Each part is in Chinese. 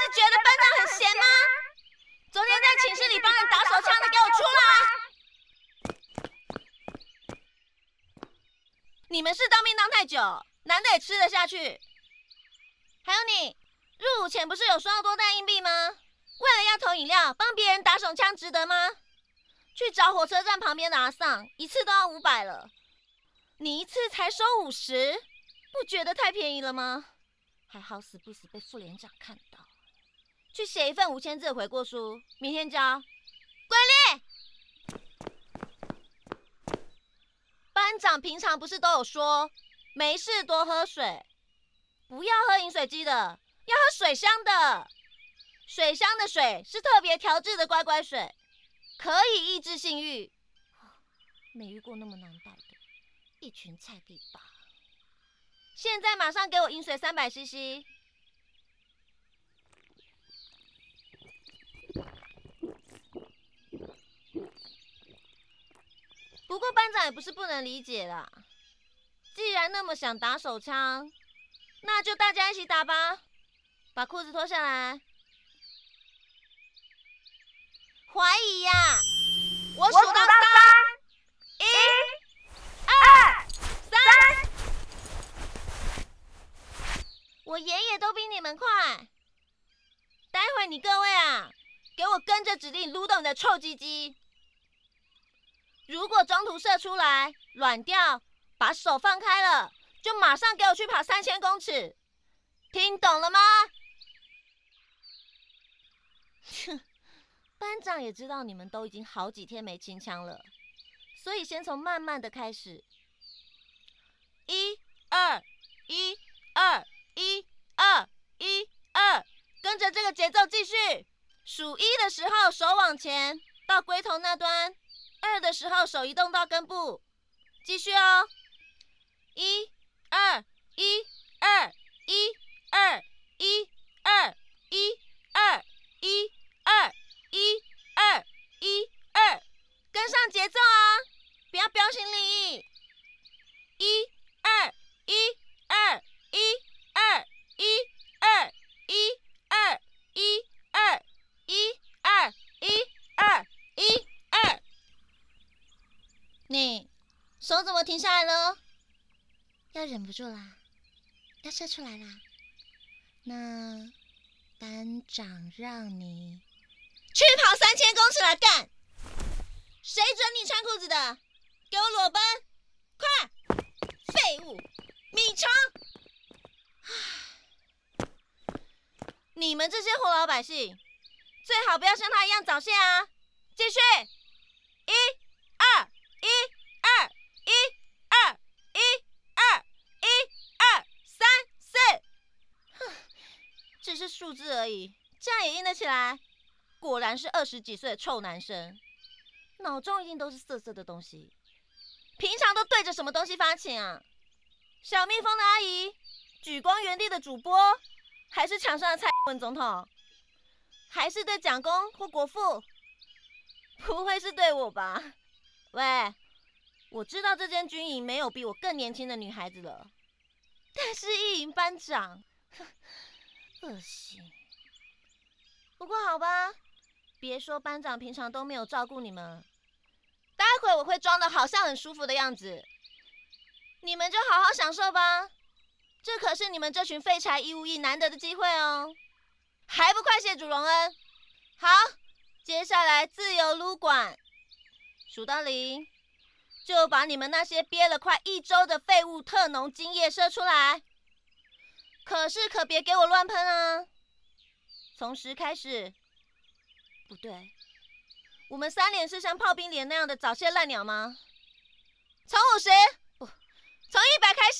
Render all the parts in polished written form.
觉得班长很闲吗？昨天在寝室里帮人打手枪的，给我出来！你们是当兵当太久，男的也吃得下去。还有你，入伍前不是有说要多带硬币吗？为了要投饮料，帮别人打手枪值得吗？去找火车站旁边的阿桑，一次都要500了，你一次才收50，不觉得太便宜了吗？还好死不死被副连长看到，去写一份5000字的悔过书，明天交。归例。班长平常不是都有说，没事多喝水，不要喝饮水机的，要喝水箱的。水箱的水是特别调制的乖乖水，可以抑制性欲。没遇过那么难带的，一群菜地吧。现在马上给我饮水300cc。不过班长也不是不能理解啦，既然那么想打手枪，那就大家一起打吧。把裤子脱下来。怀疑呀！我数到3，1、2、3。我爷爷都比你们快。待会你各位啊，给我跟着指令撸动你的臭鸡鸡。如果中途射出来，软掉，把手放开了，就马上给我去跑3000公尺。听懂了吗？哼。班长也知道你们都已经好几天没清枪了，所以先从慢慢的开始。1、2、1、2、1、2、1、2，跟着这个节奏继续。数1的时候手往前到龟头那端，2的时候手移动到根部，继续哦。1、2、1、2、1、2、1、2、1、2、1、2。1、2、1、2，跟上节奏啊！不要标新立异。1、2、1、2、1、2、1、2、1、2、1、2、1、2、1、2、1、2。你手怎么停下来了？要忍不住啦，要射出来啦。那班长让你去跑3000公尺来干！谁准你穿裤子的？给我裸奔！快！废物！米虫！你们这些活老百姓，最好不要像他一样早泄啊！继续！1、2、1、2、1、2、1、2、1、2、3、4。哼，只是数字而已，这样也硬得起来？果然是20几岁的臭男生，脑中一定都是色色的东西。平常都对着什么东西发情啊？小蜜蜂的阿姨，举光原地的主播，还是墙上的蔡英文总统？还是对蒋公或国父？不会是对我吧？喂，我知道这间军营没有比我更年轻的女孩子了，但是一营班长，恶心。不过好吧。别说班长平常都没有照顾你们，待会我会装的好像很舒服的样子，你们就好好享受吧。这可是你们这群废柴义务役难得的机会哦，还不快谢主隆恩！好，接下来自由撸管，数到0，就把你们那些憋了快1周的废物特浓精液射出来。可是可别给我乱喷啊！从10开始。不对，我们3连是像炮兵连那样的早泄烂鸟吗？从50，不，从100开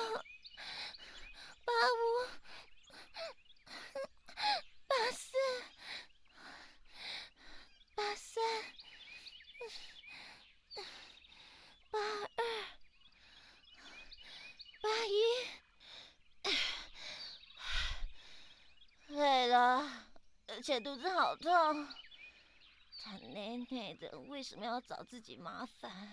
始。100、99、98、97、96、95、94、93、92、91、90。89、88、87、86、85、84、 而且肚子好痛。他奶奶的，为什么要找自己麻烦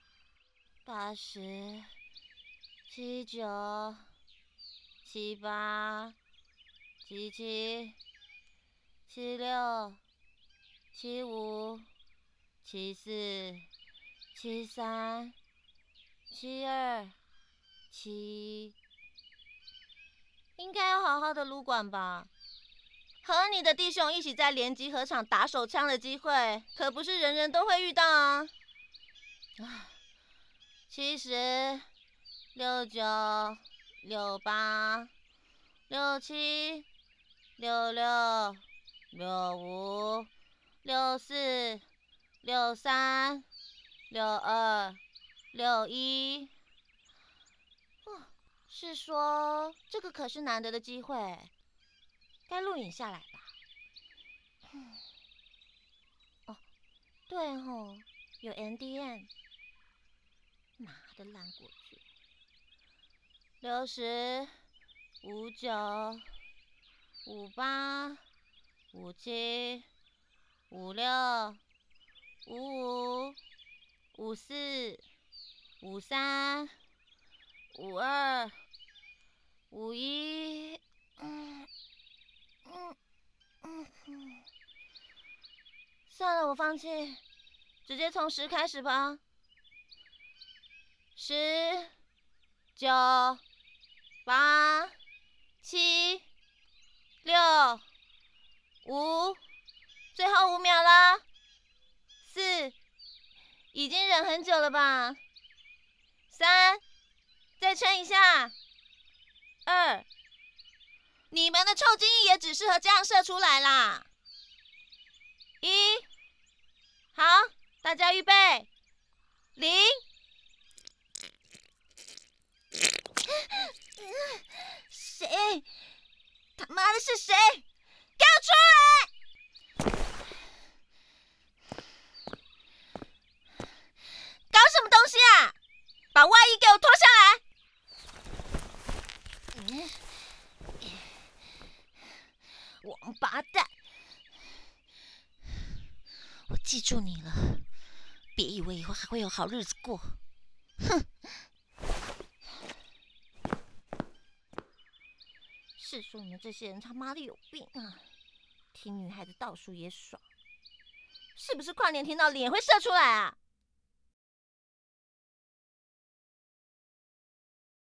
？80、79、78、77、76、75、74、73、72、7，应该要好好的撸管吧？和你的弟兄一起在联集合场打手枪的机会，可不是人人都会遇到啊。70、69、68、67、66、65、64、63、62、61。是说这个可是难得的机会，该录影下来吧。哦，对吼，有 NDN， 妈的烂过去。60、59、58、57、56、55、54、53、52、51。算了，我放弃，直接从10开始吧。10、9、8、7、6、5，最后5秒了。4，已经忍很久了吧？3，再撑一下。2，你们的臭精液也只适合这样射出来啦。1，好，大家预备，0。谁？他妈的是谁？给我出来！搞什么东西啊？把外衣给我脱下来！王八蛋！我记住你了，别以为以后还会有好日子过。哼！是说你们这些人他妈的有病啊！听女孩子倒数也爽，是不是跨年听到脸会射出来啊？